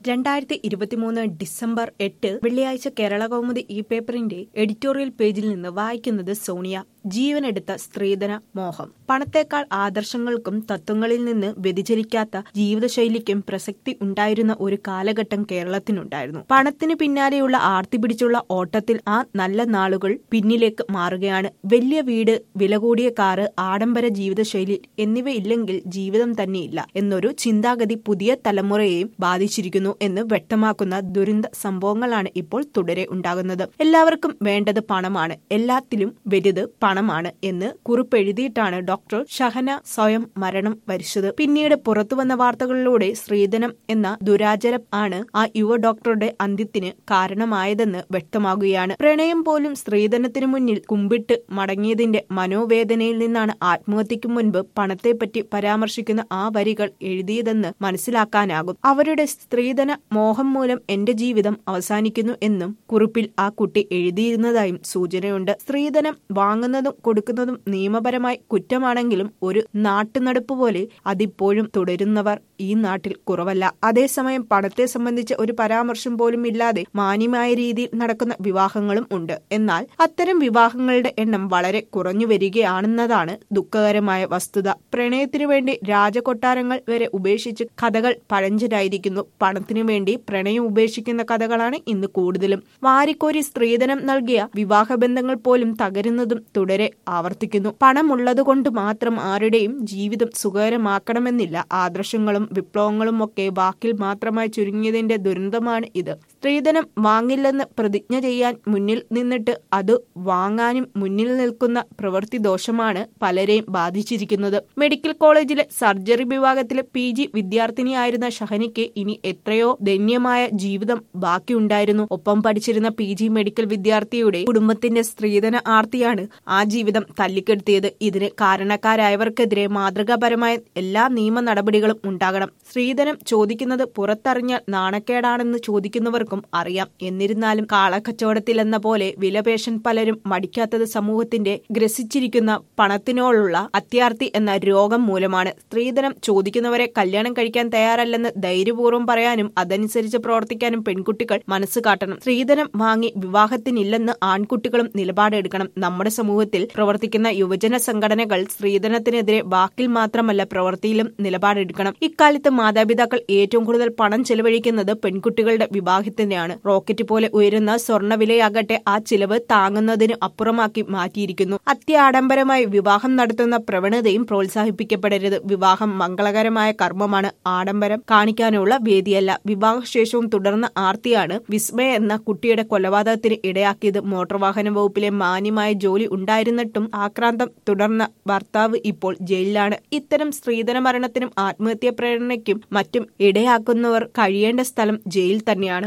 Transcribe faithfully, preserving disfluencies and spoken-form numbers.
രണ്ടായിരത്തി ഇരുപത്തിമൂന്ന് ഡിസംബർ എട്ട് വെള്ളിയാഴ്ച കേരള കൗമുദി ഈ പേപ്പറിന്റെ എഡിറ്റോറിയൽ പേജിൽ നിന്ന് വായിക്കുന്നത് സോണിയ. ജീവനെടുത്ത സ്ത്രീധന മോഹം. പണത്തേക്കാൾ ആദർശങ്ങൾക്കും തത്വങ്ങളിൽ നിന്ന് വ്യതിചലിക്കാത്ത ജീവിതശൈലിക്കും പ്രസക്തി ഉണ്ടായിരുന്ന ഒരു കാലഘട്ടം കേരളത്തിനുണ്ടായിരുന്നു. പണത്തിനു പിന്നാലെയുള്ള ആർത്തി പിടിച്ചുള്ള ഓട്ടത്തിൽ ആ നല്ല നാളുകൾ പിന്നിലേക്ക് മാറുകയാണ്. വലിയ വീട്, വില കൂടിയ കാറ്, ആഡംബര ജീവിതശൈലി എന്നിവയില്ലെങ്കിൽ ജീവിതം തന്നെയില്ല എന്നൊരു ചിന്താഗതി പുതിയ തലമുറയെയും ബാധിച്ചിരിക്കുന്നു എന്ന് വ്യക്തമാക്കുന്ന ദുരന്ത സംഭവങ്ങളാണ് ഇപ്പോൾ തുടരെ ഉണ്ടാകുന്നത്. എല്ലാവർക്കും വേണ്ടത് പണമാണ്, എല്ലാത്തിലും വലുത് പണമാണ് എന്ന് കുറിപ്പെഴുതിയിട്ടാണ് ഡോക്ടർ ഷഹന സ്വയം മരണം വരിച്ചത്. പിന്നീട് പുറത്തുവന്ന വാർത്തകളിലൂടെ സ്ത്രീധനം എന്ന ദുരാചാരം ആണ് ആ യുവ ഡോക്ടറുടെ അന്ത്യത്തിന് കാരണമായതെന്ന് വ്യക്തമാകുകയാണ്. പ്രണയം പോലും സ്ത്രീധനത്തിനു മുന്നിൽ കുമ്പിട്ട് മടങ്ങിയതിന്റെ മനോവേദനയിൽ നിന്നാണ് ആത്മഹത്യയ്ക്ക് മുൻപ് പണത്തെപ്പറ്റി പരാമർശിക്കുന്ന ആ വരികൾ എഴുതിയതെന്ന് മനസ്സിലാക്കാനാകും. അവരുടെ സ്ത്രീധന മോഹം മൂലം എന്റെ ജീവിതം അവസാനിക്കുന്നു എന്നും കുറിപ്പിൽ ആ കുട്ടി എഴുതിയിരുന്നതായും സൂചനയുണ്ട്. സ്ത്രീധനം വാങ്ങുന്നതും കൊടുക്കുന്നതും നിയമപരമായി കുറ്റമാണെങ്കിലും ഒരു നാട്ടുനടപ്പ് പോലെ അതിപ്പോഴും തുടരുന്നവർ ഈ നാട്ടിൽ കുറവല്ല. അതേസമയം പണത്തെ സംബന്ധിച്ച ഒരു പരാമർശം പോലും ഇല്ലാതെ മാന്യമായ രീതിയിൽ നടക്കുന്ന വിവാഹങ്ങളും ഉണ്ട്. എന്നാൽ അത്തരം വിവാഹങ്ങളുടെ എണ്ണം വളരെ കുറഞ്ഞു വരികയാണെന്നതാണ് ദുഃഖകരമായ വസ്തുത. പ്രണയത്തിനു വേണ്ടി രാജകൊട്ടാരങ്ങൾ വരെ ഉപേക്ഷിച്ച് കഥകൾ പഴഞ്ചനായിരിക്കുന്നു. പണത്തിനു വേണ്ടി പ്രണയം ഉപേക്ഷിക്കുന്ന കഥകളാണ് ഇന്ന് കൂടുതലും. വാരിക്കോരി സ്ത്രീധനം നൽകിയ വിവാഹബന്ധങ്ങൾ പോലും തകരുന്നതും തുടരെ ആവർത്തിക്കുന്നു. പണമുള്ളതുകൊണ്ട് മാത്രം ആരുടെയും ജീവിതം സുഖകരമാക്കണമെന്നില്ല. ആദർശങ്ങളും വിപ്ലവങ്ങളും ഒക്കെ വാക്കിൽ മാത്രമായി ചുരുങ്ങിയതിന്റെ ദുരന്തമാണ് ഇത്. സ്ത്രീധനം വാങ്ങില്ലെന്ന് പ്രതിജ്ഞ ചെയ്യാൻ മുന്നിൽ നിന്നിട്ട് അത് വാങ്ങാനും മുന്നിൽ നിൽക്കുന്ന പ്രവൃത്തി ദോഷമാണ് പലരെയും ബാധിച്ചിരിക്കുന്നത്. മെഡിക്കൽ കോളേജിലെ സർജറി വിഭാഗത്തിലെ പി ജി വിദ്യാർത്ഥിനിയായിരുന്ന ഷഹനിക്ക് ഇനി എത്രയോ ദയനീയമായ ജീവിതം ബാക്കിയുണ്ടായിരുന്നു. ഒപ്പം പഠിച്ചിരുന്ന പി ജി മെഡിക്കൽ വിദ്യാർത്ഥിയുടെ കുടുംബത്തിന്റെ സ്ത്രീധന ആർത്തിയാണ് ആ ജീവിതം തല്ലിക്കെടുത്തിയത്. ഇതിന് കാരണക്കാരായവർക്കെതിരെ മാതൃകാപരമായ എല്ലാ നിയമ നടപടികളും ഉണ്ടാകണം. സ്ത്രീധനം ചോദിക്കുന്നത് പുറത്തറിഞ്ഞാൽ നാണക്കേടാണെന്ന് ചോദിക്കുന്നവർക്കും അറിയാം. എന്നിരുന്നാലും കാളക്കച്ചവടത്തിലെന്ന പോലെ വിലപേശൻ പലരും മടിക്കാത്തത് സമൂഹത്തിന്റെ ഗ്രസിച്ചിരിക്കുന്ന പണത്തിനോടുള്ള അത്യാർത്തി എന്ന രോഗം മൂലമാണ്. സ്ത്രീധനം ചോദിക്കുന്നവരെ കല്യാണം കഴിക്കാൻ തയ്യാറല്ലെന്ന് ധൈര്യപൂർവ്വം പറയാനും അതനുസരിച്ച് പ്രവർത്തിക്കാനും പെൺകുട്ടികൾ മനസ്സ് കാട്ടണം. സ്ത്രീധനം വാങ്ങി വിവാഹത്തിനില്ലെന്ന് ആൺകുട്ടികളും നിലപാടെടുക്കണം. നമ്മുടെ സമൂഹത്തിൽ പ്രവർത്തിക്കുന്ന യുവജന സംഘടനകൾ സ്ത്രീധനത്തിനെതിരെ വാക്കിൽ മാത്രമല്ല പ്രവൃത്തിയിലും നിലപാടെടുക്കണം. ഇക്കാലത്ത് മാതാപിതാക്കൾ ഏറ്റവും കൂടുതൽ പണം ചെലവഴിക്കുന്നത് പെൺകുട്ടികളുടെ വിവാഹത്തിനെയാണ്. റോക്കറ്റ് പോലെ ഉയരുന്ന സ്വർണ്ണവിലയാകട്ടെ ആ ചിലവ് താങ്ങുന്നതിന് അപ്പുറമാക്കി മാറ്റിയിരിക്കുന്നു. അത്യാഡംബരമായി വിവാഹം നടത്തുന്ന പ്രവണതയും പ്രോത്സാഹിപ്പിക്കപ്പെടരുത്. വിവാഹം മംഗളകരമായ കർമ്മമാണ്, ആഡംബരം കാണിക്കാനുള്ള വേദിയല്ല. വിവാഹശേഷവും തുടർന്ന ആർത്തിയാണ് വിസ്മയ എന്ന കുട്ടിയുടെ കൊലപാതകത്തിന് ഇടയാക്കിയത്. മോട്ടോർ വാഹന വകുപ്പിലെ മാന്യമായ ജോലി ഉണ്ടായിരുന്നിട്ടും ആക്രാന്തം തുടർന്ന ഭർത്താവ് ഇപ്പോൾ ജയിലിലാണ്. ഇത്തരം സ്ത്രീധന മരണത്തിനും ആത്മഹത്യാ പ്രേരണയ്ക്കും മറ്റും ഇടയാക്കുന്നവർ കഴിയേണ്ട സ്ഥലം ജയിൽ തന്നെയാണ്.